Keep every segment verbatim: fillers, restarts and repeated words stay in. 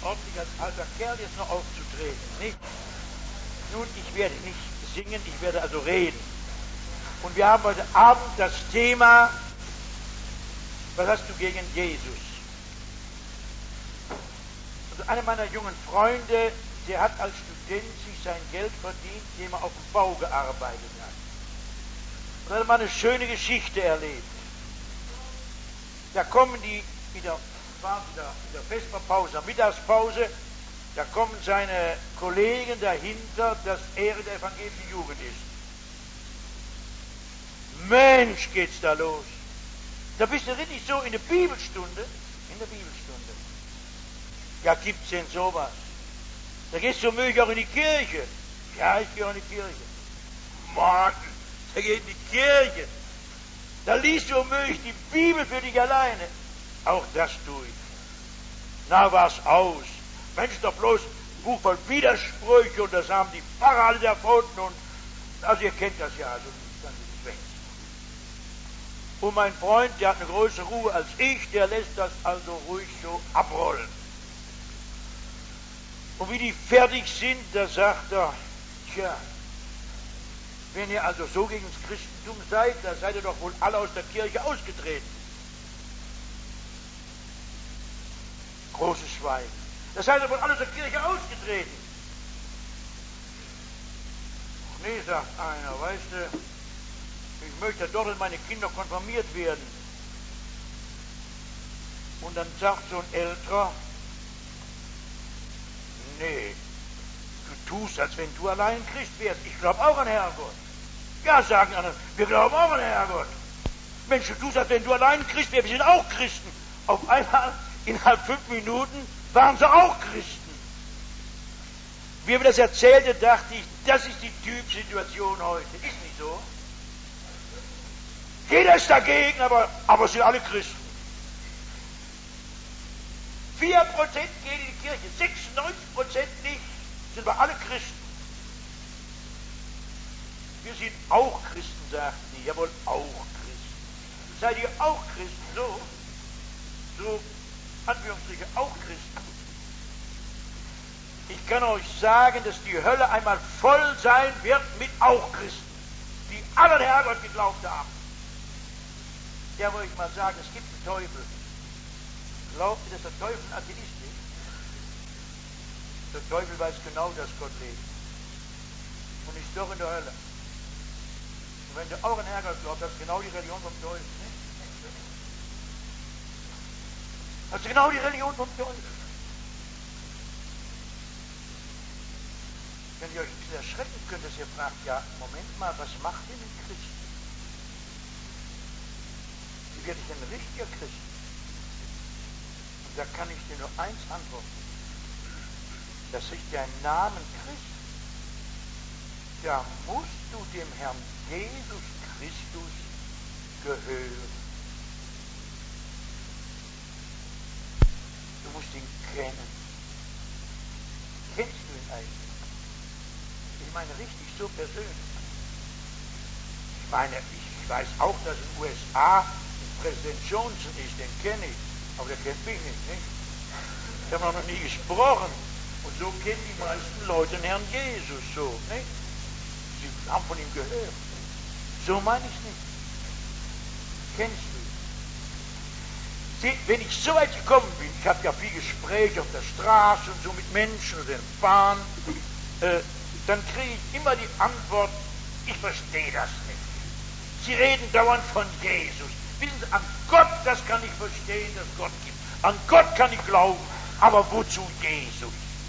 ordentlich als alter Kerl jetzt noch aufzutreten, nicht? Nun, ich werde nicht singen, ich werde also reden. Und wir haben heute Abend das Thema, was hast du gegen Jesus? Also einer meiner jungen Freunde, der hat als Student sich sein Geld verdient, indem er auf dem Bau gearbeitet hat. Und er hat mal eine schöne Geschichte erlebt. Da kommen die in der, in der, in der Vesperpause, Mittagspause, da kommen seine Kollegen dahinter, dass er in der evangelischen Jugend ist. Mensch, geht's da los. Da bist du richtig so in der Bibelstunde, in der Bibelstunde. Ja, gibt's denn sowas? Da gehst du möglich auch in die Kirche. Ja, ich gehe auch in die Kirche. Mann, da geht in die Kirche. Da liest du möglich die Bibel für dich alleine. Auch das tue ich. Na, was aus. Mensch, doch bloß ein Buch von Widersprüche und das haben die Pfarrer alle erfunden und, also ihr kennt das ja, also dann ist es weg. Und mein Freund, der hat eine größere Ruhe als ich, der lässt das also ruhig so abrollen. Und wie die fertig sind, da sagt er, tja, wenn ihr also so gegen das Christentum seid, da seid ihr doch wohl alle aus der Kirche ausgetreten. Großes Schweigen. Da seid ihr wohl alle aus der Kirche ausgetreten. Ach nee, sagt einer, weißt du, ich möchte doch, dass meine Kinder konfirmiert werden. Und dann sagt so ein Älterer, nee, du tust, als wenn du allein Christ wärst. Ich glaube auch an Herrgott. Ja, sagen andere, wir glauben auch an Herrgott. Mensch, du tust, als wenn du allein Christ wärst. Wir sind auch Christen. Auf einmal, innerhalb fünf Minuten, waren sie auch Christen. Wie er mir das erzählte, dachte ich, das ist die Typsituation heute. Ist nicht so? Jeder ist dagegen, aber, aber sind alle Christen. vier Prozent gehen in die Kirche, sechsundneunzig Prozent nicht, sind wir alle Christen. Wir sind auch Christen, sagten die, jawohl, auch Christen. Seid ihr auch Christen? So, so, Anführungsstriche, auch Christen. Ich kann euch sagen, dass die Hölle einmal voll sein wird mit auch Christen, die alle an Herrgott geglaubt haben. Ja, wollte ich mal sagen, es gibt einen Teufel. Glaubt ihr, dass der Teufel ein Atheist ist? Der Teufel weiß genau, dass Gott lebt. Und ist doch in der Hölle. Und wenn du auch an Herrgott glaubst, das ist genau die Religion vom Teufel. Ne? Das ist genau die Religion vom Teufel. Wenn ihr euch ein bisschen erschrecken könnt, dass ihr fragt, ja, Moment mal, was macht denn ein Christ? Wie werde ich denn ein richtiger Christ? Und da kann ich dir nur eins antworten. Das ist der Name Christ. Da musst du dem Herrn Jesus Christus gehören. Du musst ihn kennen. Kennst du ihn eigentlich? Ich meine richtig so persönlich. Ich meine, ich weiß auch, dass in den U S A Präsident Johnson ist, den kenne ich, aber der kennt mich nicht, nicht? Ich habe noch nie gesprochen. Und so kennen die meisten Leute den Herrn Jesus so, nicht? Sie haben von ihm gehört. So meine ich es nicht. Kennst du ihn? Seht, wenn ich so weit gekommen bin, ich habe ja viel Gespräche auf der Straße und so mit Menschen oder in der Bahn, äh, dann kriege ich immer die Antwort, ich verstehe das nicht. Sie reden dauernd von Jesus. Wissen Sie, an Gott, das kann ich verstehen, dass Gott gibt. An Gott kann ich glauben, aber wozu Jesus?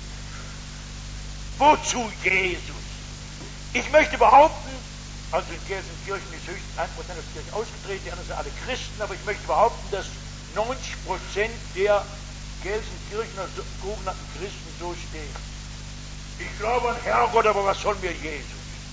Wozu Jesus? Ich möchte behaupten, also in Gelsenkirchen ist höchstens ein Prozent der Kirche ausgetreten, die anderen sind alle Christen, aber ich möchte behaupten, dass neunzig Prozent der Gelsenkirchener sogenannten Christen so stehen. Ich glaube an Herrgott, aber was soll mir Jesus?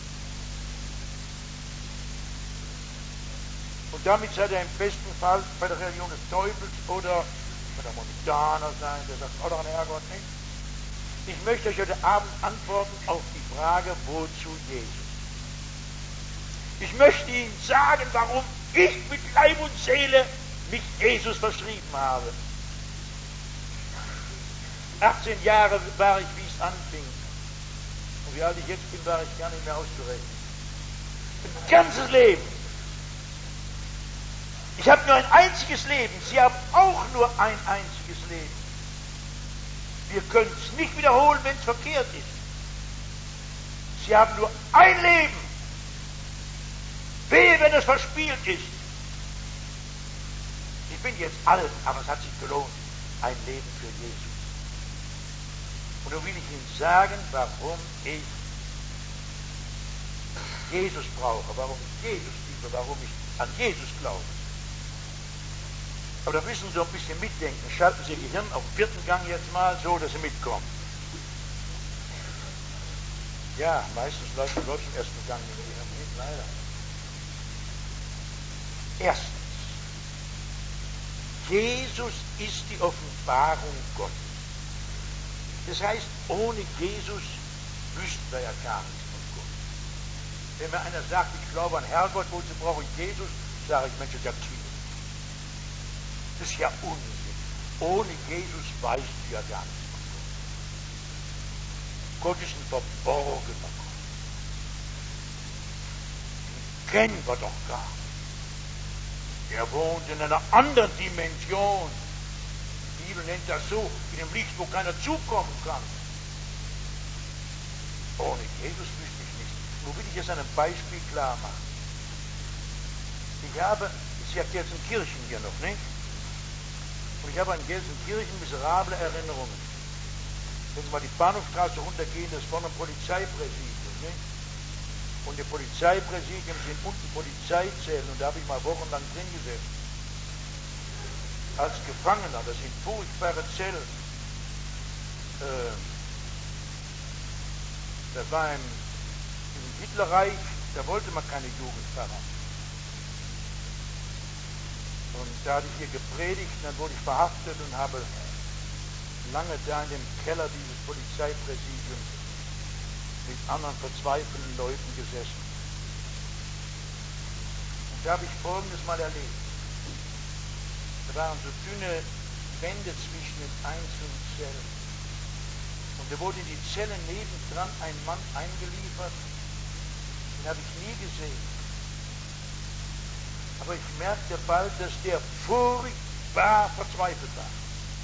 Und damit seid ihr im besten Fall bei der Religion des Teufels oder bei der Mohammedaner sein, der sagt, oh, doch an Herrgott nicht. Ich möchte euch heute Abend antworten auf die Frage, wozu Jesus? Ich möchte Ihnen sagen, warum ich mit Leib und Seele mich Jesus verschrieben habe. achtzehn Jahre war ich, wie es anfing. Und wie alt ich jetzt bin, war ich gar nicht mehr auszurechnen. Ein ganzes Leben. Ich habe nur ein einziges Leben. Sie haben auch nur ein einziges Leben. Wir können es nicht wiederholen, wenn es verkehrt ist. Sie haben nur ein Leben. Wehe, wenn es verspielt ist. Ich bin jetzt alt, aber es hat sich gelohnt. Ein Leben für Jesus. Und nun will ich Ihnen sagen, warum ich Jesus brauche, warum ich Jesus liebe, warum ich an Jesus glaube. Aber da müssen Sie so ein bisschen mitdenken. Schalten Sie Ihr Gehirn auf den vierten Gang jetzt mal so, dass Sie mitkommen. Ja, meistens läuft es im ersten Gang mit Gehirn mit, leider. Erstens, Jesus ist die Offenbarung Gottes. Das heißt, ohne Jesus wüssten wir ja gar nichts von Gott. Wenn mir einer sagt, ich glaube an Herrgott, wozu brauche ich Jesus, sage ich, Mensch, das ist ja Quatsch. Das ist ja Unsinn. Ohne Jesus weißt du ja gar nichts von Gott. Gott ist ein verborgener Gott. Den kennen wir doch gar nicht. Er wohnt in einer anderen Dimension. Die Bibel nennt das so, in einem Licht, wo keiner zukommen kann. Ohne Jesus wüsste ich nicht. Nur will ich es an einem Beispiel klar machen. Ich habe, ich habe Gelsenkirchen hier noch, nicht? Und ich habe an Gelsenkirchen miserable Erinnerungen. Wenn Sie mal die Bahnhofstraße runtergehen, das ist vorne ein Polizeipräsidium, nicht? Und die Polizeipräsidien sind unten Polizeizellen und da habe ich mal wochenlang drin gesessen. Als Gefangener, das sind furchtbare Zellen. Ähm, das war im, im Hitlerreich, da wollte man keine Jugendpfarrer. Und da hatte ich hier gepredigt, und dann wurde ich verhaftet und habe lange da in dem Keller dieses Polizeipräsidiums mit anderen verzweifelten Leuten gesessen. Und da habe ich Folgendes mal erlebt. Da waren so dünne Wände zwischen den einzelnen Zellen. Und da wurde in die Zelle nebendran ein Mann eingeliefert, den habe ich nie gesehen. Aber ich merkte bald, dass der furchtbar verzweifelt war.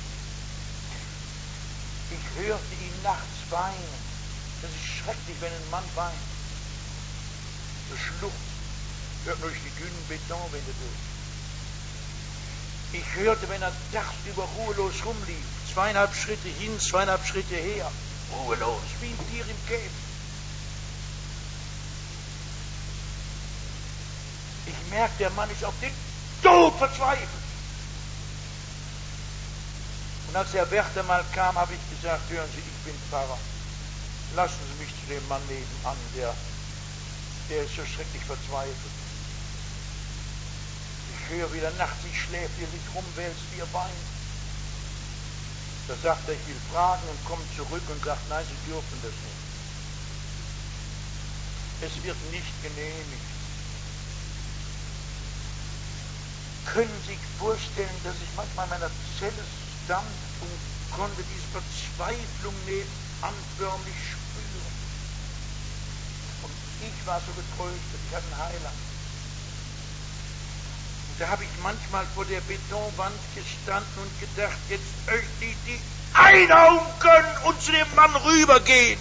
Ich hörte ihn nachts weinen. Das ist schrecklich, wenn ein Mann weint. So schluchzt, hört durch die dünnen Betonwände durch. Ich hörte, wenn er tagsüber ruhelos rumlief, zweieinhalb Schritte hin, zweieinhalb Schritte her, ruhelos, wie ein Tier im Käfig. Ich merkte, der Mann ist auf den Tod verzweifelt. Und als der Wärter mal kam, habe ich gesagt, hören Sie, ich bin Pfarrer. Lassen Sie mich zu dem Mann nebenan, der, der ist so schrecklich verzweifelt. Ich höre, wie er nachts nicht schläft, wie er sich rumwälzt, wie er weint. Da sagt er, ich will fragen und kommt zurück und sagt, nein, Sie dürfen das nicht. Es wird nicht genehmigt. Können Sie sich vorstellen, dass ich manchmal in meiner Zelle stand und konnte diese Verzweiflung nebenan förmlich spüren. Und ich war so getröstet, ich hatte einen Heiland. Und da habe ich manchmal vor der Betonwand gestanden und gedacht, jetzt möchte ich die einhauen können und zu dem Mann rübergehen.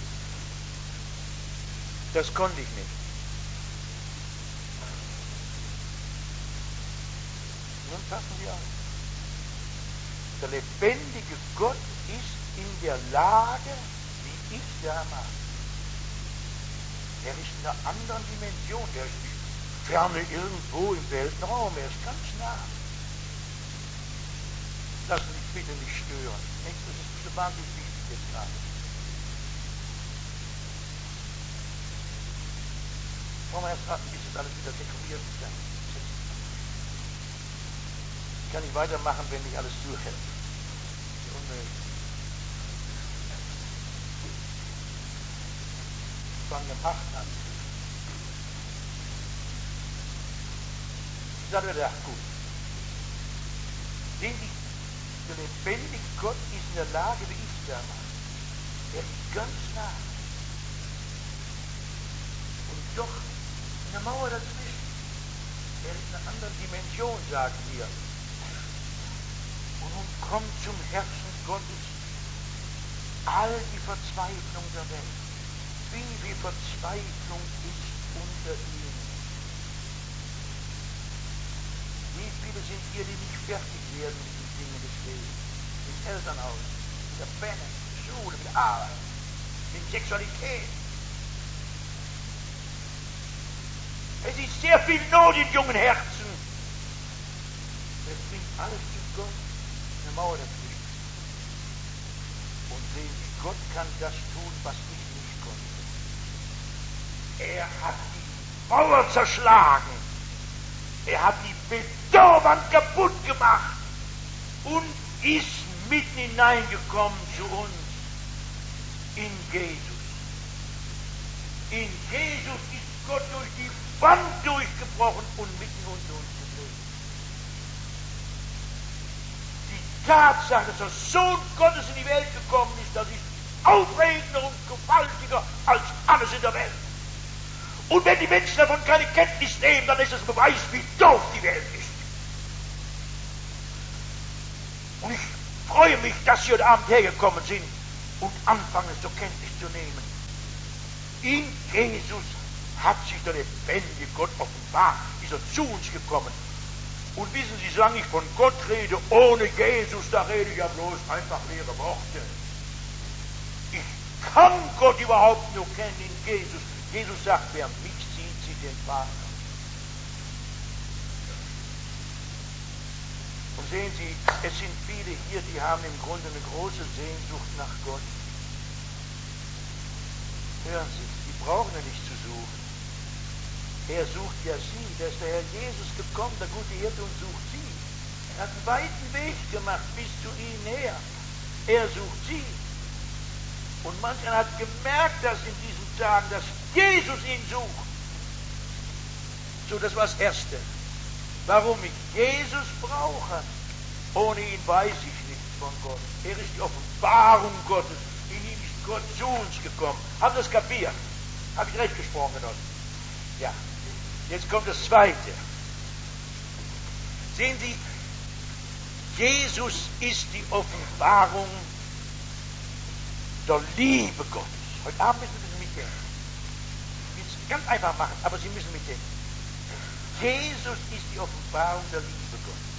Das konnte ich nicht. Nun passen Sie auf. Der lebendige Gott ist in der Lage, wie ich damals. Er ist in einer anderen Dimension. Er ist nicht ferne irgendwo im Weltraum. Er ist ganz nah. Lassen Sie mich bitte nicht stören. Das ist so wahnsinnig wichtig jetzt gerade. Wollen wir erst warten, bis das alles wieder dekoriert ist. Ich kann nicht weitermachen, wenn nicht alles zuhält. Das ist unmöglich. Ich fange mit acht an. Ich sage, ja, gut. Den, der lebendige Gott ist in der Lage, wie ich damals. Er ist ganz nah. Und doch in der Mauer dazwischen. Er ist in einer anderen Dimension, sagen wir. Und nun kommt zum Herzen Gottes all die Verzweiflung der Welt. Wie viel Verzweiflung ist unter ihnen. Wie viele sind hier, die nicht fertig werden mit den Dingen des Lebens? Mit Elternhaus, mit der Benne, mit der Schule, mit der Arbeit, mit Sexualität. Es ist sehr viel Not in jungen Herzen. Es bringt alles zu Gott, eine Mauer dazwischen. Und sehen Sie, Gott kann das tun, was ich nicht konnte. Er hat die Mauer zerschlagen. Er hat die Betonwand kaputt gemacht und ist mitten hineingekommen zu uns in Jesus. In Jesus ist Gott durch die Wand durchgebrochen und mitten unter uns geblieben. Die Tatsache, dass der Sohn Gottes in die Welt gekommen ist, das ist aufregender und gewaltiger als alles in der Welt. Und wenn die Menschen davon keine Kenntnis nehmen, dann ist das ein Beweis, wie doof die Welt ist. Und ich freue mich, dass Sie heute Abend hergekommen sind und anfangen, es zur Kenntnis zu nehmen. In Jesus hat sich der lebendige Gott offenbart, ist er zu uns gekommen. Und wissen Sie, solange ich von Gott rede, ohne Jesus, da rede ich ja bloß einfach leere Worte. Ich kann Gott überhaupt nur kennen in Jesus. Jesus sagt, wer mich sieht, sieht den Vater. Und sehen Sie, es sind viele hier, die haben im Grunde eine große Sehnsucht nach Gott. Hören Sie, die brauchen ja nicht zu suchen. Er sucht ja Sie. Da ist der Herr Jesus gekommen, der gute Hirte, und sucht Sie. Er hat einen weiten Weg gemacht bis zu Ihnen her. Er sucht Sie. Und manch einer hat gemerkt, dass in diesen Tagen, dass Jesus ihn sucht. So, das war das Erste. Warum ich Jesus brauche. Ohne ihn weiß ich nichts von Gott. Er ist die Offenbarung Gottes. In ihm ist Gott zu uns gekommen. Habt ihr das kapiert? Habe ich recht gesprochen, Genossen? Ja. Jetzt kommt das Zweite. Sehen Sie, Jesus ist die Offenbarung der Liebe Gottes. Heute Abend müssen wir das mitdenken. Ich will es ganz einfach machen, aber Sie müssen mitdenken. Jesus ist die Offenbarung der Liebe Gottes.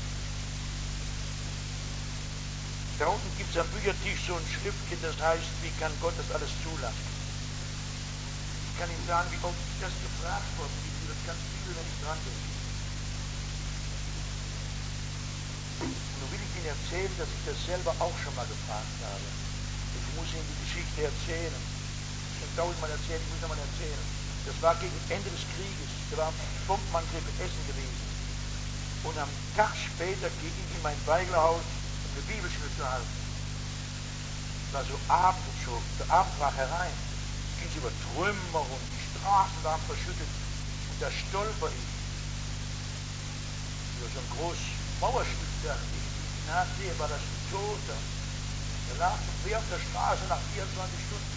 Da unten gibt es am Büchertisch so ein Schriftchen, das heißt, wie kann Gott das alles zulassen? Ich kann Ihnen sagen, wie oft ich das gefragt worden bin, wie das ganz viel, wenn ich dran denke. Und nun will ich Ihnen erzählen, dass ich das selber auch schon mal gefragt habe. Ich muss Ihnen die Geschichte erzählen. Ich habe tausendmal erzählt, ich muss noch mal erzählen. Das war gegen Ende des Krieges. Da war ein Bombenangriff in Essen gewesen. Und am Tag später ging ich in mein Weiglerhaus, um eine Bibelschule zu halten. Es war so Abend schon, der Abend brach herein. Es ging über Trümmer und die Straßen waren verschüttet. Und da stolper ich über so ein großes Mauerstück, dachte ich. Nachsehe war das ein Toter. Er lag wie auf der Straße nach vierundzwanzig Stunden.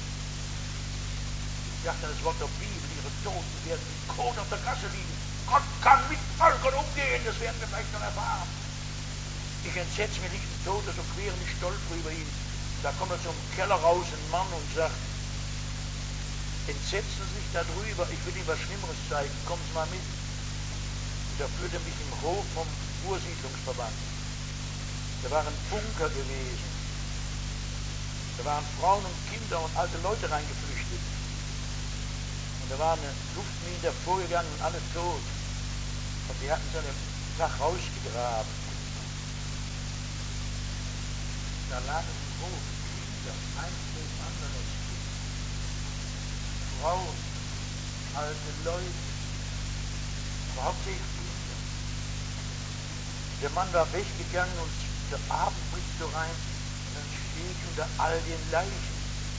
Ich dachte, das Wort der Bibel, ihre Toten werden wie Kot auf der Gasse liegen. Gott kann mit Völkern umgehen, das werden wir vielleicht noch erfahren. Ich entsetze mich nicht, ein Toter, so quer und ich stolper über ihn. Da kommt aus so einem Keller raus ein Mann und sagt, entsetzen Sie sich darüber, ich will Ihnen was Schlimmeres zeigen, kommen Sie mal mit. Und da führte mich im Hof vom Ursiedlungsverband. Da war ein Bunker gewesen. Da waren Frauen und Kinder und alte Leute reingeflüchtet. Und da war eine Luftmine davor gegangen und alle tot. Und die hatten so einen Tag rausgegraben. Da lagen im Hof Kinder, eins neben anderes. Frauen, alte Leute, aber hauptsächlich Kinder. Der Mann war weggegangen und der Abend bricht so rein. Und dann stehe ich unter all den Leichen.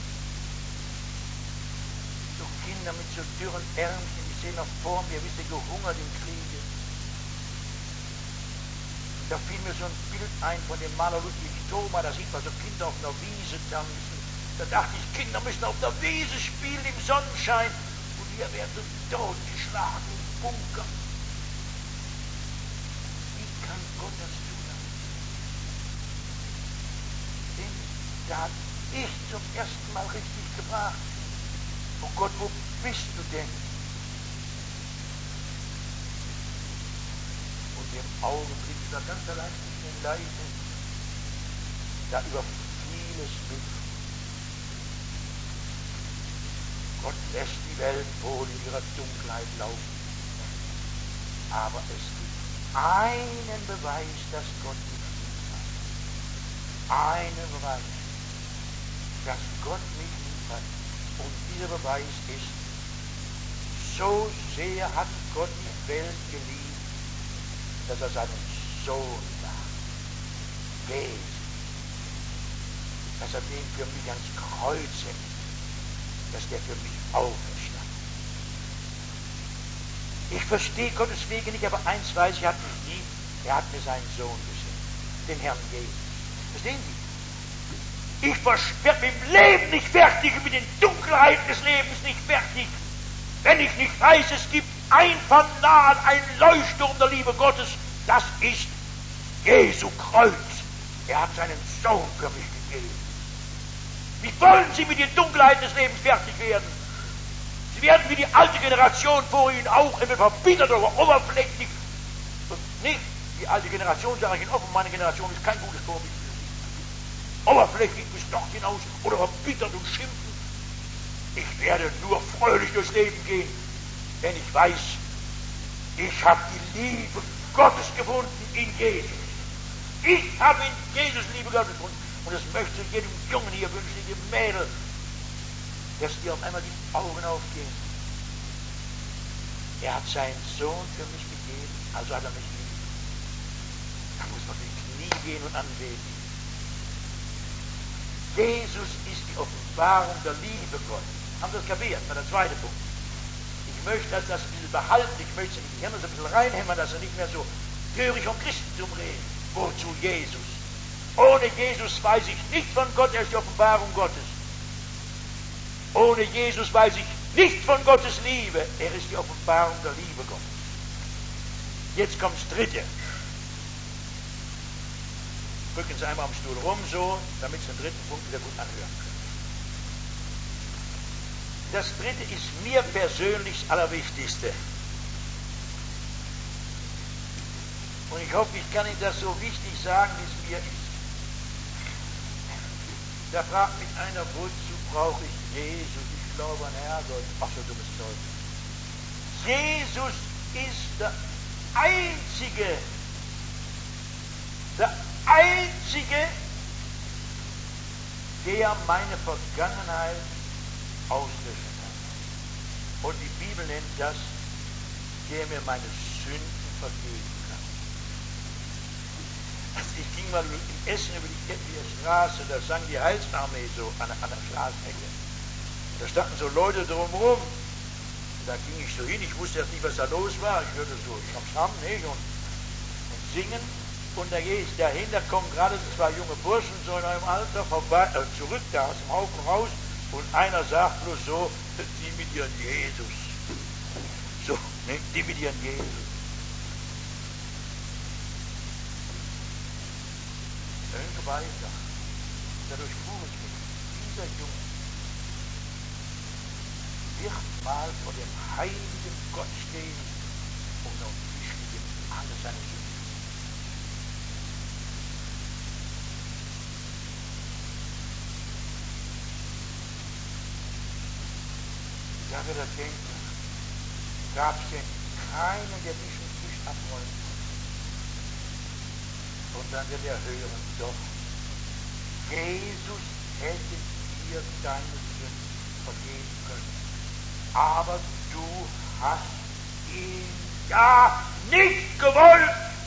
So Kinder mit so dürren Ärmchen, die sehen noch vor mir, wie sie gehungert im Kriege. Und Da fiel mir so ein Bild ein von dem Maler Ludwig Thoma, da sieht man so Kinder auf einer Wiese tanzen. Da dachte ich, Kinder müssen auf der Wiese spielen im Sonnenschein und wir werden so totgeschlagen im Bunker. Wie kann Gott das tun? Denn da hat ich zum ersten Mal richtig gefragt, oh Gott, wo bist du denn? Und im Augenblick, da ganz allein in den Leiden, da überfiel es mich. Gott lässt die Welt wohl in ihrer Dunkelheit laufen. Aber es gibt einen Beweis, dass Gott mich lieb hat. Einen Beweis, dass Gott mich lieb hat. Und dieser Beweis ist, so sehr hat Gott die Welt geliebt, dass er seinen Sohn gab. Jesus. Dass er den für mich ans Kreuz hält. Dass der für mich auferstand. Ich verstehe Gottes Wege nicht, aber eins weiß ich, er hat mich lieb. Er hat mir seinen Sohn geschenkt. Den Herrn Jesus. Verstehen Sie? Ich werde mit dem Leben nicht fertig, mit den Dunkelheiten des Lebens nicht fertig, wenn ich nicht weiß, es gibt ein Fanal, ein Leuchtturm der Liebe Gottes, das ist Jesu Kreuz. Er hat seinen Sohn für mich gegeben. Wie wollen Sie mit den Dunkelheiten des Lebens fertig werden? Sie werden wie die alte Generation vor Ihnen auch immer verbittert oder oberflächlich. Und nicht die alte Generation, sage ich Ihnen offen, meine Generation ist kein gutes Vorbild. Oberflächlich bis dort hinaus oder verbittert und schimpfen. Ich werde nur fröhlich durchs Leben gehen, wenn ich weiß, ich habe die Liebe Gottes gefunden in Jesus. Ich habe in Jesus Liebe Gottes gefunden. Und das möchte ich jedem Jungen hier wünschen, jedem Mädel, dass dir auf einmal die Augen aufgehen. Er hat seinen Sohn für mich gegeben, also hat er mich lieb. Da muss man auf die Knie gehen und anbeten. Jesus ist die Offenbarung der Liebe Gottes. Haben Sie das kapiert? Das war der zweite Punkt. Ich möchte das, das ein bisschen behalten, ich möchte es in die Hirn so ein bisschen reinhämmern, dass er nicht mehr so töricht vom Christentum reden. Wozu Jesus? Ohne Jesus weiß ich nicht von Gott, er ist die Offenbarung Gottes. Ohne Jesus weiß ich nicht von Gottes Liebe, er ist die Offenbarung der Liebe Gottes. Jetzt kommt das Dritte. Rücken Sie einmal am Stuhl rum, so, damit Sie den dritten Punkt wieder gut anhören können. Das Dritte ist mir persönlich das Allerwichtigste. Und ich hoffe, ich kann Ihnen das so wichtig sagen, wie es mir ist. Da fragt mich einer, wozu brauche ich Jesus? Ich glaube an Herrgott. Ach so dummes Zeug. Jesus ist der Einzige, der Einzige, der meine Vergangenheit auslöschen kann. Und die Bibel nennt das, der mir meine Sünden vergeben kann. Also ich ging mal in Essen über die Kettenlier Straße, da sang die Heilsarmee so an, an der Straßenecke. Da standen so Leute drumherum. Da ging ich so hin, ich wusste jetzt nicht, was da los war. Ich hörte so Scham, nicht? Und, und singen. Und da gehe ich dahin, da kommen gerade zwei junge Burschen so in einem Alter vorbei, äh, zurück da aus dem Haufen raus. Und einer sagt bloß so, die mit ihren Jesus. So, ne? Die mit ihren Jesus. Hören weiter. Dadurch fuhr es mich. Dieser Junge wird mal vor dem heiligen Gott stehen und auf Tisch liegen alle seine Sünden. Da wird er denken, gab es denn keinen, der diesen Tisch abräumt? Und dann wird er hören, doch, Jesus hätte dir deine Sünden vergeben können. Aber du hast ihn ja nicht gewollt.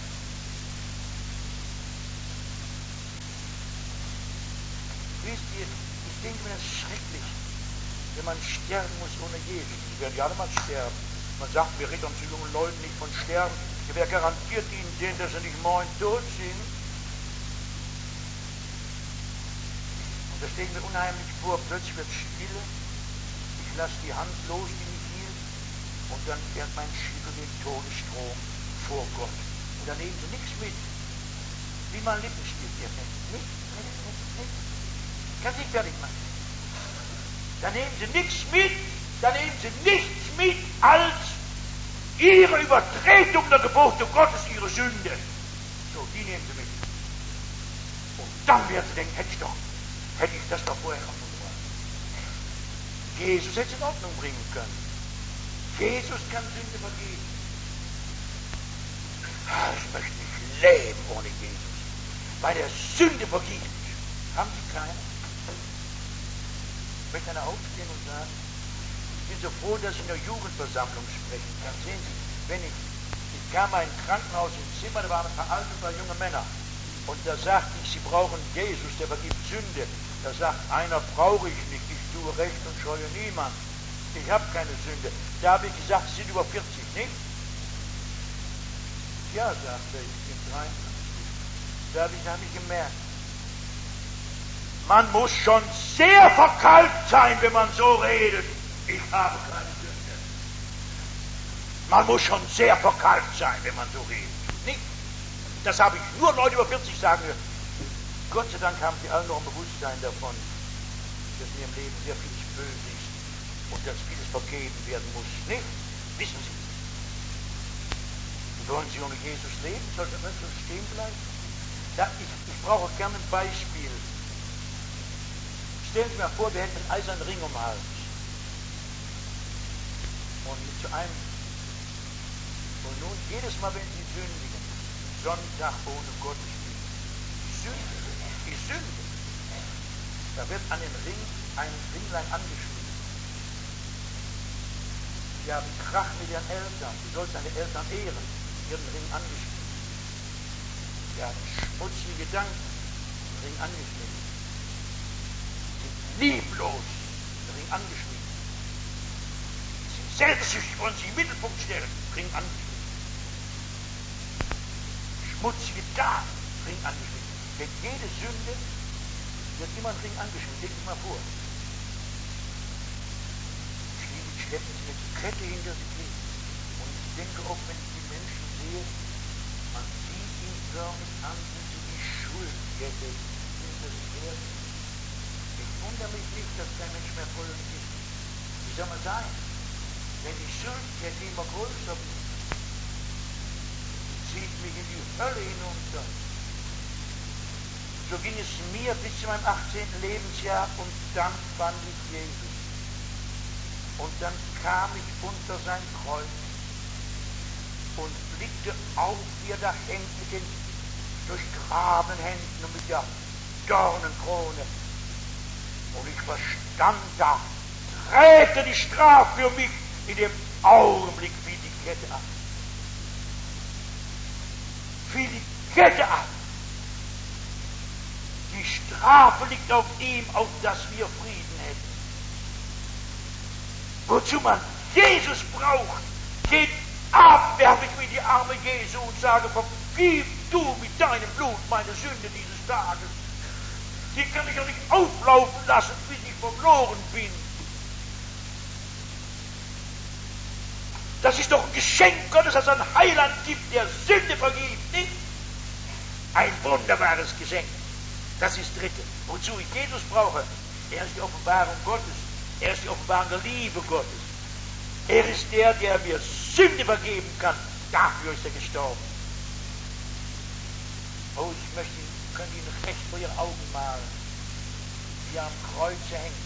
Wisst ihr, ich denke mir, das ist schrecklich, wenn man sterben muss ohne Jesus. Wir werden ja alle mal sterben. Man sagt, wir reden zu jungen Leuten nicht von Sterben. Wer garantiert ihnen denn, dass sie nicht morgen tot sind? Und da stehen wir unheimlich vor, plötzlich wird stille, ich lasse die Hand los, die mich hielt, und dann fährt mein Schiff den Todesstrom vor Gott. Und da nehmen sie nichts mit. Wie mal ein Lippenstift hier. Nicht, nicht, nicht, nicht. Kann sich fertig machen. Da nehmen sie nichts mit, da nehmen sie nichts mit als ihre Übertretung der Gebote Gottes, ihre Sünde. So, die nehmen sie mit. Und dann werden sie denken, hätte ich doch, hätte ich das doch vorher noch gemacht. Jesus hätte es in Ordnung bringen können. Jesus kann Sünde vergeben. Ich möchte nicht leben ohne Jesus. Weil der Sünde vergibt. Haben Sie keine? Ich möchte einer aufstehen und sagen, ich bin so froh, dass ich in der Jugendversammlung sprechen kann. Sehen Sie, wenn ich, ich kam in ein Krankenhaus ins Zimmer, da waren ein paar alte, ein paar junge Männer. Und da sagte ich, sie brauchen Jesus, der vergibt Sünde. Da sagt einer, brauche ich nicht, ich tue Recht und scheue niemand. Ich habe keine Sünde. Da habe ich gesagt, Sie sind über vierzig, nicht? Ja, sagte ich, ich bin dreiundfünfzig. Da habe ich, hab ich gemerkt, man muss schon sehr verkalkt sein, wenn man so redet. Ich habe keine Sünde. Man muss schon sehr verkalkt sein, wenn man so redet. Nicht? Das habe ich nur Leute über vierzig sagen gehört. Gott sei Dank haben sie alle noch ein Bewusstsein davon, dass in ihrem Leben sehr vieles böse ist und dass vieles vergeben werden muss. Nicht? Wissen Sie. Und wollen Sie ohne Jesus leben? Sollte das so stehen bleiben? Ja, ich, ich brauche gerne ein Beispiel. Stellen Sie mir vor, wir hätten einen eisernen Ring um den Hals. Und mit zu einem. Und nun, jedes Mal, wenn Sie sündigen, Sonntag ohne Gottesdienst, die Sünde, die Sünde, da wird an den Ring ein Ringlein angeschrieben. Sie haben Krach mit Ihren Eltern, Sie sollten deine Eltern ehren, Ihren Ring angeschrieben. Sie haben schmutzige Gedanken, Ring angeschrieben. Lieblos, Ring angeschrieben. Sie sind selbstsüchtig, wollen sich im Mittelpunkt stellen, Ring angeschrieben. Schmutzige Taten, Ring angeschrieben. Denn jede Sünde wird immer ein Ring angeschrieben. Denkt mal vor. Schließlich schleppen sie eine Kette hinter sich hin. Und ich denke auch, wenn ich die Menschen sehe, man sieht ihn förmlich an, wie sie die Schuldkette hinter sich her. Ich wundere mich nicht, dass kein Mensch mehr fröhlich ist. Wie soll man sein? Wenn die Schuldkette immer größer wird, zieht mich in die Hölle hinunter. So ging es mir bis zu meinem achtzehnten Lebensjahr und dann fand ich Jesus. Und dann kam ich unter sein Kreuz und blickte auf, wie er da hängt mit den durchgrabenen Händen und mit der Dornenkrone. Und ich verstand da, träte die Strafe für mich. In dem Augenblick fiel die Kette ab. Fiel die Kette ab. Die Strafe liegt auf ihm, auf dass wir Frieden hätten. Wozu man Jesus braucht, den Abend werfe ich mir in die Arme Jesu und sage, vergib du mit deinem Blut meine Sünde dieses Tages. Die kann ich doch nicht auflaufen lassen, bis ich verloren bin. Das ist doch ein Geschenk Gottes, dass es einen Heiland gibt, der Sünde vergibt, nicht? Ein wunderbares Geschenk. Das ist das Dritte. Wozu ich Jesus brauche? Er ist die Offenbarung Gottes. Er ist die Offenbarung der Liebe Gottes. Er ist der, der mir Sünde vergeben kann. Dafür ist er gestorben. Oh, ich möchte ihn, könnte ihn recht vor Ihren Augen malen, wie er am Kreuze hängt.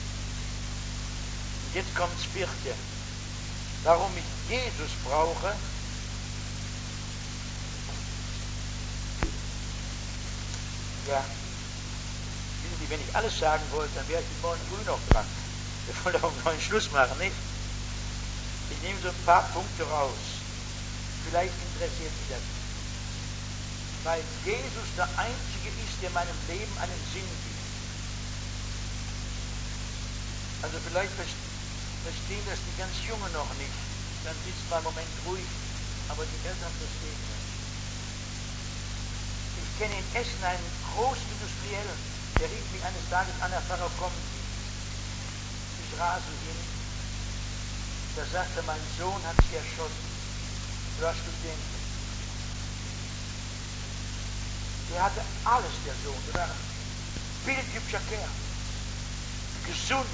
Und jetzt kommt das Vierte. Warum ich Jesus brauche? Ja, wissen Sie, wenn ich alles sagen wollte, dann wäre ich morgen früh noch dran. Wir wollen doch einen neuen Schluss machen, nicht? Ich nehme so ein paar Punkte raus. Vielleicht interessiert Sie das. Weil Jesus der Einzige ist, der meinem Leben einen Sinn gibt. Also vielleicht verstehen das die ganz Jungen noch nicht. Dann sitzt mal einen Moment ruhig. aber die Eltern verstehen das. Ich kenne in Essen einen Großindustriellen, der rief mich eines Tages an, Herr Pfarrer, kommen Sie. Ich rase hin. Da sagte, mein Sohn hat sich erschossen. Du hast Student. Der hatte alles, der Sohn. Der war ein bildhübscher Kerl. Gesund.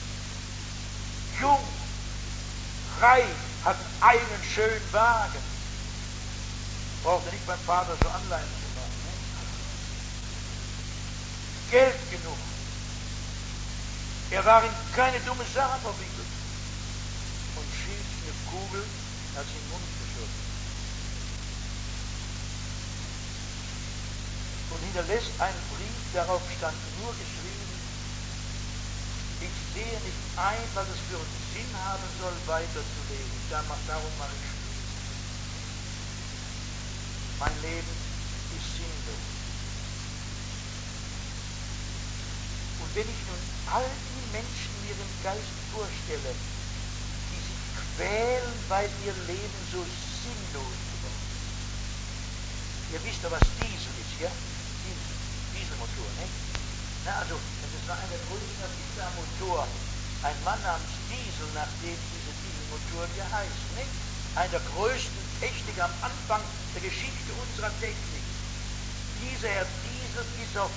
Jung. Reich. Hat einen schönen Wagen. Brauchte nicht beim Vater so Anleihen zu machen. Ne? Geld genug. Er war in keine dumme Sache verwickelt. Und schießt eine Kugel, hat sie in den Mund geschossen. Und hinterlässt einen Brief, darauf stand nur geschrieben, ich sehe nicht ein, was es für einen Sinn haben soll, weiterzuleben. Darum mache ich Schluss. Mein Leben ist sinnlos. Und wenn ich nun all die Menschen mir im Geist vorstelle, die sich quälen, weil ihr Leben so sinnlos geworden ist. Ihr wisst doch, was Diesel ist, ja? Diesel, Dieselmotor, nicht? Na, also, das ist einer der größten Erfindermotor. Ein Mann namens Diesel, nachdem diese Dieselmotoren hier heißen, nicht? Einer der größten Techniker am Anfang der Geschichte unserer Technik. Dieser Herr Diesel ist auf,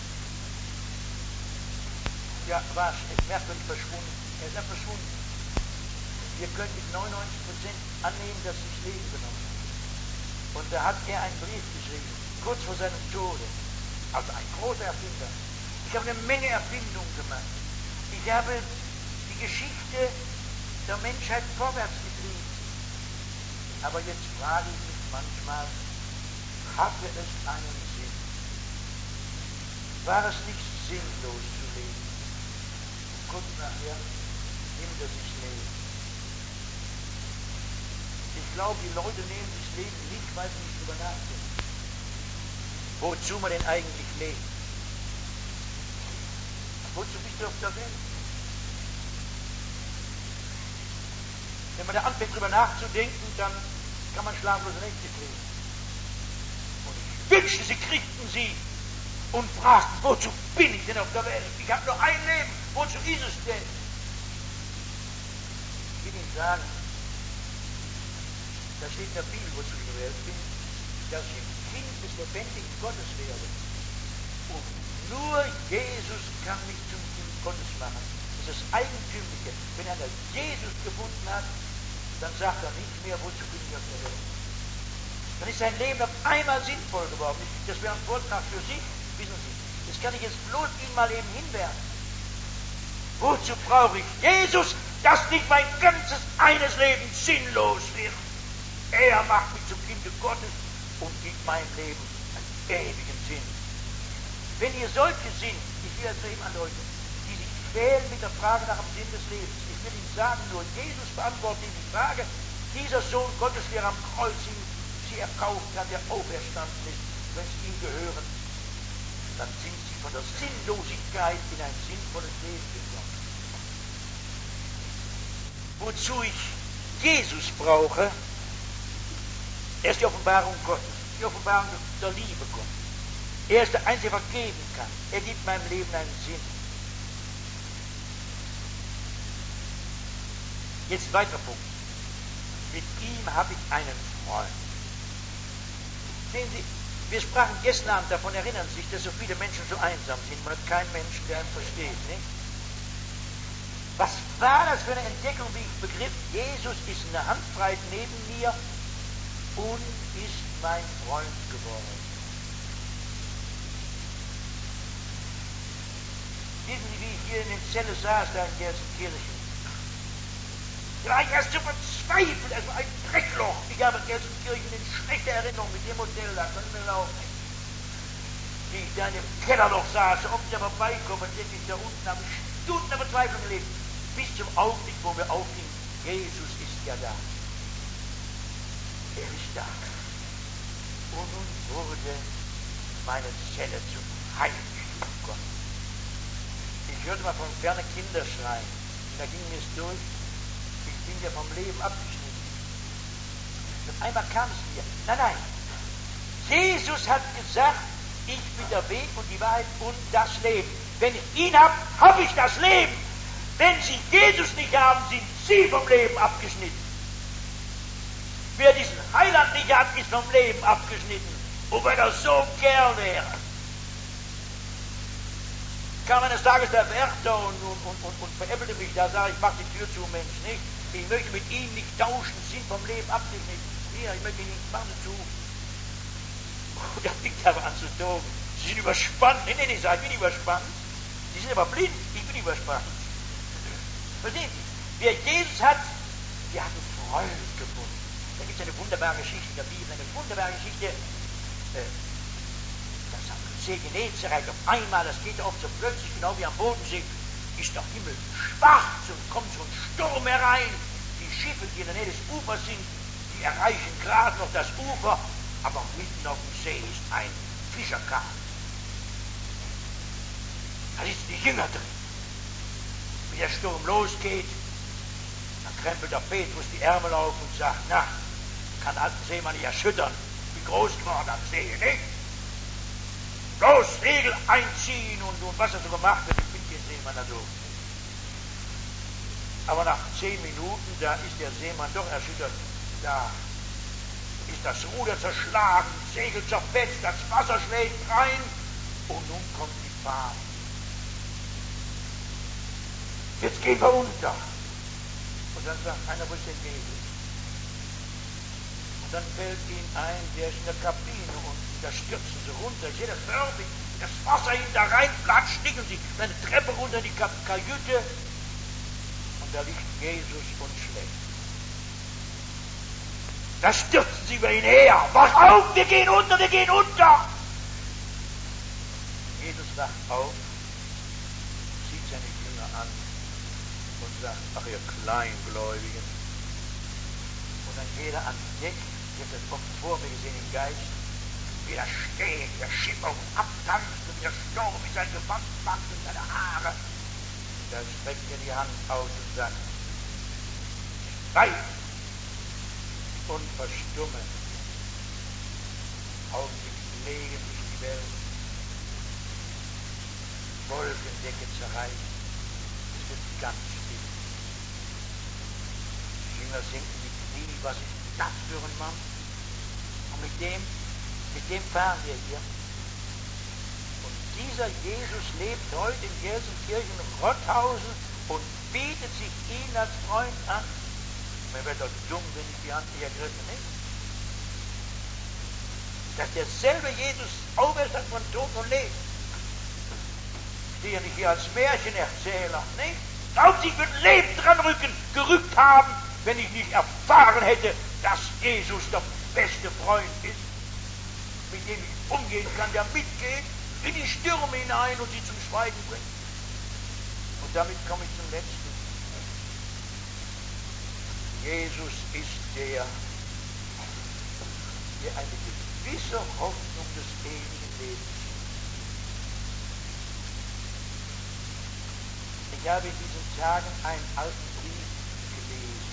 ja, war es merkwürdig verschwunden. Er ist einfach verschwunden. Wir können mit neunundneunzig Prozent annehmen, dass er sich Leben genommen hat. Und da hat er einen Brief geschrieben, kurz vor seinem Tode. Also ein großer Erfinder. Ich habe eine Menge Erfindungen gemacht. Ich habe die Geschichte der Menschheit vorwärts getrieben. Aber jetzt frage ich mich manchmal, hatte es einen Sinn? War es nicht sinnlos zu leben? Und kurz nachher nimmt er sich Leben. Ich glaube, die Leute nehmen sich Leben nicht, weil sie nicht drüber nachdenken. Wozu man denn eigentlich lebt? Wozu bist du auf der Welt? Wenn man da anfängt, drüber nachzudenken, dann kann man schlaflose Nächte kriegen. Und ich wünschte, sie kriegten sie und fragten, wozu bin ich denn auf der Welt? Ich habe nur ein Leben, wozu ist es denn? Ich will Ihnen sagen, da steht in der Bibel, wozu ich auf der Welt bin, dass ich ein Kind des lebendigen Gottes werde. Und nur Jesus kann mich zum Kind Gottes machen. Das ist das Eigentümliche. Wenn einer Jesus gefunden hat, dann sagt er nicht mehr, wozu bin ich auf der Welt. Dann ist sein Leben auf einmal sinnvoll geworden. Das wäre ein Vortrag für sich, wissen Sie. Das kann ich jetzt bloß Ihnen mal eben hinwerfen. Wozu brauche ich Jesus, dass nicht mein ganzes eines Leben sinnlos wird? Er macht mich zum Kind Gottes und gibt meinem Leben einen ewigen Sinn. Wenn ihr solche sind, ich will jetzt eben andeuten, die sich quälen mit der Frage nach dem Sinn des Lebens, ich will Ihnen sagen, nur Jesus beantwortet Ihnen die Frage, dieser Sohn Gottes, der am Kreuz sie erkauft hat, der auferstanden ist, wenn sie ihm gehören, dann sind sie von der Sinnlosigkeit in ein sinnvolles Leben gekommen. Wozu ich Jesus brauche, er ist die Offenbarung Gottes, die Offenbarung der Liebe Gottes. Er ist der Einzige, der vergeben kann. Er gibt meinem Leben einen Sinn. Jetzt ein weiterer Punkt. Mit ihm habe ich einen Freund. Sehen Sie, wir sprachen gestern Abend davon, erinnern Sie sich, dass so viele Menschen so einsam sind. Man hat keinen Menschen, der einen versteht. Nicht? Was war das für eine Entdeckung, wie ich begriff, Jesus ist in der Handbreit neben mir und ist mein Freund geworden. Wissen Sie, wie ich hier in der Zelle saß, da in Gelsenkirchen? Da war ich erst so verzweifelt, also ein Dreckloch. Ich habe in Gelsenkirchen eine schlechte Erinnerung mit dem Hotel, da können wir laufen. Wie ich da in dem Kellerloch saß, ob ich da vorbeikomme, denke ich, da unten habe ich Stunden der Verzweiflung gelebt. Bis zum Augenblick, wo wir aufgingen, Jesus ist ja da. Er ist da. Und nun wurde meine Zelle zum Heimstück Gottes. Ich hörte mal von ferne Kinder schreien. Da ging mir es durch. Ich bin ja vom Leben abgeschnitten. Und einmal kam es mir. Nein, nein. Jesus hat gesagt, ich bin der Weg und die Wahrheit und das Leben. Wenn ich ihn habe, habe ich das Leben. Wenn Sie Jesus nicht haben, sind Sie vom Leben abgeschnitten. Wer diesen Heiland nicht hat, ist vom Leben abgeschnitten. Und wenn er so gern wäre. Kam eines Tages der Wärter und, und, und, und, und veräppelte mich. Da sage ich, mach die Tür zu, Mensch, nicht? Ich möchte mit Ihnen nicht tauschen, Sie sind vom Leben abgeschnitten. Hier, ich möchte nicht, machen Sie zu. Und da fing er an zu toben. Sie sind überspannt. Nee, nee, nee, ich bin überspannt. Sie sind aber blind, ich bin überspannt. Verstehen Sie? Wer Jesus hat, der hat einen Freund gefunden. Da gibt es eine wunderbare Geschichte in der Bibel, eine wunderbare Geschichte. Äh, das am See Genezareth auf einmal, das geht oft so plötzlich, genau wie am Bodensee, ist der Himmel schwarz und kommt so ein Sturm herein. Die Schiffe, die in der Nähe des Ufers sind, die erreichen gerade noch das Ufer, aber mitten auf dem See ist ein Fischerkahn. Da sitzen die Jünger drin. Wie der Sturm losgeht, dann krempelt der Petrus die Ärmel auf und sagt, na, kann alten Seemann nicht erschüttern. Ich bin groß geworden am See, nicht? Bloß Segel einziehen und, und was er so gemacht hat, ich bin kein Seemann also. Aber nach zehn Minuten, da ist der Seemann doch erschüttert. Da ist das Ruder zerschlagen, Segel zerfetzt, das Wasser schlägt rein und nun kommt die Fahrt. Jetzt gehen wir unter. Und dann sagt einer, wo ist denn Jesus? Und dann fällt ihm ein, der ist in der Kabine unten, da stürzen sie runter. Ich sehe das förmlich, das Wasser ihm da reinplatscht, stiegen sie eine Treppe runter in die Kajüte und da liegt Jesus und schläft. Da stürzen sie über ihn her. Wach auf, wir gehen unter, wir gehen unter. Jesus wacht auf, sieht seine Jünger an und sagt, ach ihr Kleingläubigen. Und dann geht er an Deck, ich habe das oft vor mir gesehen im Geist, wie er steht, der Schiff auf und abtanzt und der Sturm in sein Gewand macht und seine Haare. Da streckt er die Hand aus und sagt, schweig und verstummen. Augenblicklich legen sich die Wellen, Wolkendecke zerreißt, es wird ganz still. Die Jünger sinken die Knie, was ist das für ein Mann? Und mit dem, mit dem fahren wir hier. Und dieser Jesus lebt heute in Gelsenkirchen, Rotthausen und bietet sich ihn als Freund an. Man wird doch dumm, wenn ich die Hand nicht ergriffen nicht. Dass derselbe Jesus auferstand von Tod und lebt. Ich stehe ja nicht hier als Märchenerzähler, nicht? Glaubt, ich würde Leben dran rücken, gerückt haben, wenn ich nicht erfahren hätte, dass Jesus der beste Freund ist, mit dem ich umgehen kann, der mitgeht in die Stürme hinein und sie zum Schweigen bringt. Und damit komme ich zum Letzten. Jesus ist der, der eine gewisse Hoffnung des ewigen Lebens gibt. Ich habe in diesen Tagen einen alten Brief gelesen.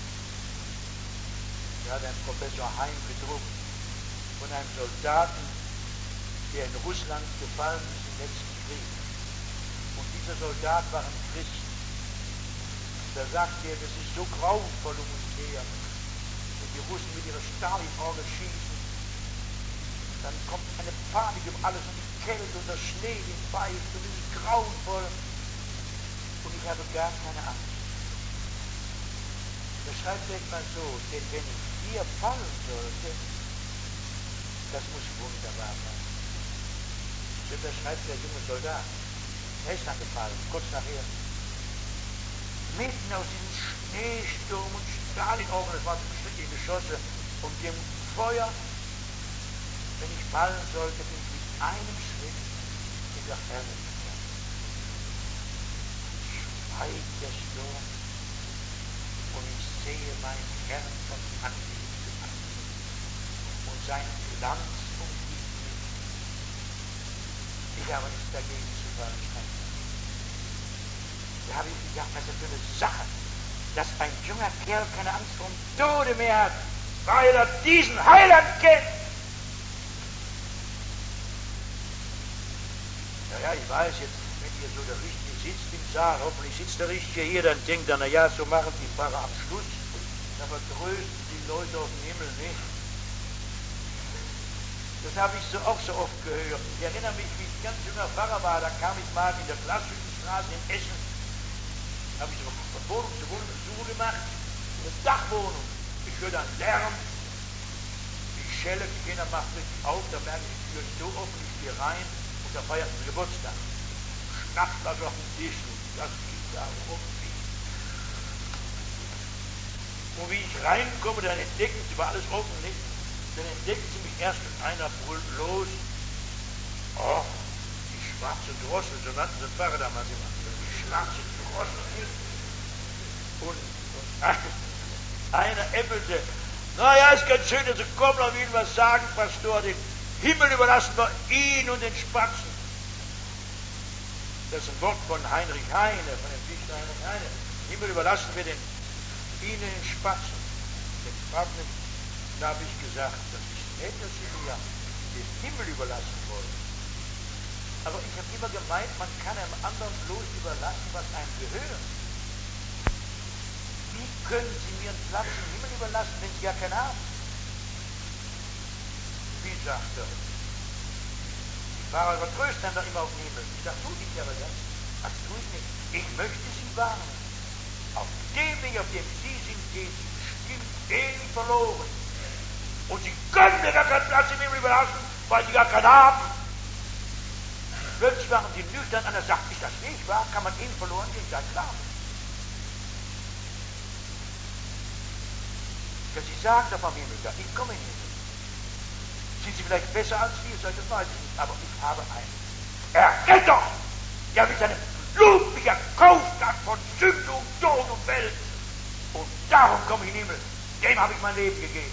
Da hat ein Professor Heim gedruckt von einem Soldaten, der in Russland gefallen ist im letzten Krieg. Und dieser Soldat war ein Christ. Da sagt er, das ist so grauenvoll um uns her. Wenn die Russen mit ihrer Stalin-Orgel schießen, dann kommt eine Panik um alles und die Kälte und der Schnee, den pfeift und es ist grauenvoll. Und ich habe gar keine Angst. Das schreibt er mal so, denn wenn ich hier fallen sollte, das muss wunderbar sein. Das schreibt der junge Soldat. Er ist dann gefallen, kurz nachher. Mitten aus diesem Schneesturm und Stalin-Orgel, das waren schreckliche Geschosse, und dem Feuer, wenn ich fallen sollte, bin ich mit einem Schritt in der Herrlichkeit. Schweigt der Sturm und ich sehe meinen Herrn von Angesicht zu Angesicht und sein Glanz umgibt mich. Ich habe nichts dagegen zu fallen. Da habe ich gedacht, was ist das für eine Sache, dass ein junger Kerl keine Angst vor dem Tode mehr hat. weil er diesen Heiland kennt. Naja, ich weiß jetzt, wenn ihr so der Richtige sitzt im Saal, hoffentlich sitzt der Richtige hier, dann denkt er, naja, so machen die Pfarrer am Schluss, dann vertrösten die Leute auf dem Himmel nicht. Das habe ich so auch so oft gehört. Ich erinnere mich, wie ich ganz junger Pfarrer war, da kam ich mal in der Glashüttenstraße in Essen, habe ich so von Wohnung zu Wohnung Besuche gemacht, eine Dachwohnung. Ich höre dann Lärm, die Schelle, die Kinder macht richtig auf, da merke ich, die Tür ist so offen, ich gehe rein und da feiert ein Geburtstag. Schnappt also auf den Tisch und das geht da rum. Und wie ich reinkomme, dann entdecken sie, war alles offen, nicht? Dann entdecken sie mich erst und einer brüllt los. Oh, die schwarze Drossel, so nannten sie Pfarrer damals immer. Die schwarze Drossel. Und, und einer äppelte. Naja, ist ganz schön, dass Sie kommen, aber ich will was sagen, Pastor. Den Himmel überlassen wir ihn und den Spatzen. Das ist ein Wort von Heinrich Heine, von dem Dichter Heinrich Heine. Den Himmel überlassen wir den, ihnen den Spatzen. Den Spatzen. Da habe ich gesagt, das ist nett, dass Sie mir den Himmel überlassen wollen. Aber ich habe immer gemeint, man kann einem anderen bloß überlassen, was einem gehört. Wie können Sie mir einen Platz im Himmel überlassen, wenn Sie ja keinen haben? Wie sagt er? Die Pfarrer vertrösten dann doch immer auf den Himmel. Ich sage, tu ich aber das. Das tue ich nicht. Ich möchte Sie warnen. Auf dem Weg, auf dem Sie sind, gehen Sie bestimmt ewig verloren. Und Sie können mir gar keinen Platz im Himmel überlassen, weil Sie gar keinen haben. Plötzlich waren Sie nüchtern an der Sache. Ist das nicht wahr? Kann man Ihnen verloren gehen? Ja, klar. Ja, Sie sagen doch vom Himmel, ja, ich komme in den Himmel. Sind Sie vielleicht besser als wir? Das weiß ich nicht. Aber ich habe einen Erretter, der mit seinem Blut mich erkauft hat von Sünde und Tod und Welt. Und darum komme ich in den Himmel. Dem habe ich mein Leben gegeben.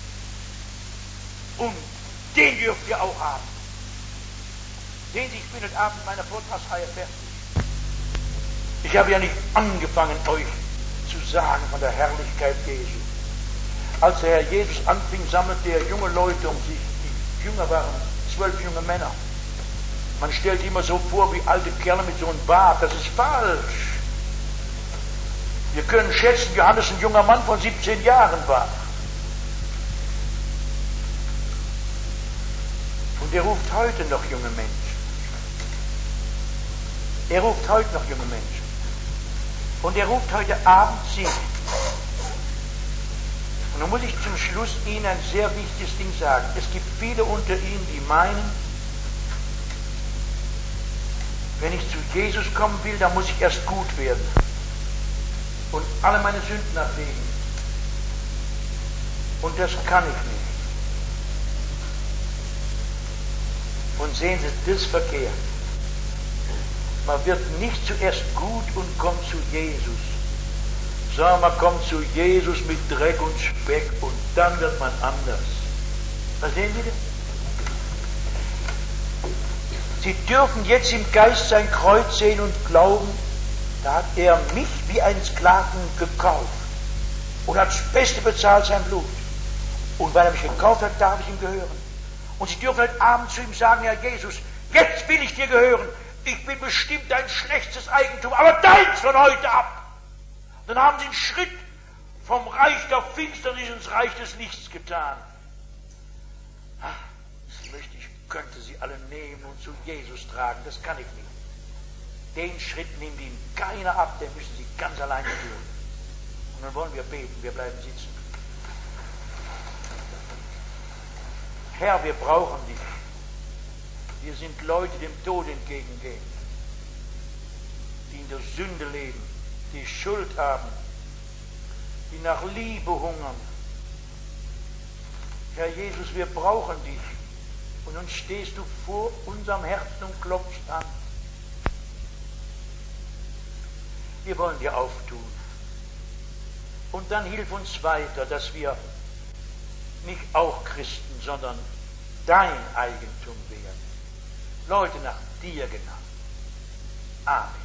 Und den dürft ihr auch haben. Sehen Sie, ich bin heute Abend in meiner Vortragsreihe fertig. Ich habe ja nicht angefangen, euch zu sagen von der Herrlichkeit Jesu. Als der Herr Jesus anfing, sammelte er junge Leute um sich. Die Jünger waren zwölf junge Männer. Man stellt immer so vor, wie alte Kerle mit so einem Bart. Das ist falsch. Wir können schätzen, Johannes ein junger Mann von siebzehn Jahren war. Und er ruft heute noch junge Menschen. Er ruft heute noch junge Menschen. Und er ruft heute Abend sie. Und nun muss ich zum Schluss Ihnen ein sehr wichtiges Ding sagen. Es gibt viele unter Ihnen, die meinen, wenn ich zu Jesus kommen will, dann muss ich erst gut werden und alle meine Sünden ablegen. Und das kann ich nicht. Und sehen Sie, das ist verkehrt. Man wird nicht zuerst gut und kommt zu Jesus, sondern man kommt zu Jesus mit Dreck und Speck und dann wird man anders. Verstehen Sie das? Sie dürfen jetzt im Geist sein Kreuz sehen und glauben, da hat er mich wie einen Sklaven gekauft und hat das Beste bezahlt, sein Blut. Und weil er mich gekauft hat, darf ich ihm gehören. Und Sie dürfen heute Abend zu ihm sagen, Herr Jesus, jetzt will ich dir gehören. Ich bin bestimmt dein schlechtes Eigentum, aber deins von heute ab. Dann haben Sie einen Schritt vom Reich der Finsternis ins Reich des Lichts getan. Ach, das möchte ich, könnte Sie alle nehmen und zu Jesus tragen. Das kann ich nicht. Den Schritt nimmt Ihnen keiner ab, den müssen Sie ganz alleine tun. Und dann wollen wir beten, wir bleiben sitzen. Herr, wir brauchen dich. Wir sind Leute, die dem Tod entgegengehen, die in der Sünde leben, die Schuld haben, die nach Liebe hungern. Herr Jesus, wir brauchen dich. Und nun stehst du vor unserem Herzen und klopfst an. Wir wollen dir auftun. Und dann hilf uns weiter, dass wir nicht auch Christen, sondern dein Eigentum werden. Leute nach dir genannt. Amen.